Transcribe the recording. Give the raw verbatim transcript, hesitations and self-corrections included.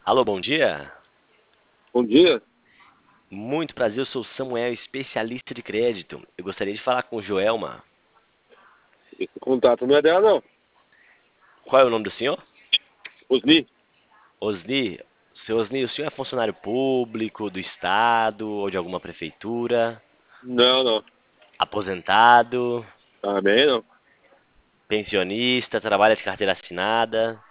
Alô, bom dia. Bom dia. Muito prazer, eu sou o Samuel, especialista de crédito. Eu gostaria de falar com o Joelma. Esse contato não é dela, não. Qual é o nome do senhor? Osni? Osni. Seu Osni, o senhor é funcionário público, do estado ou de alguma prefeitura? Não, não. Aposentado? Também não. Pensionista? Trabalha de carteira assinada?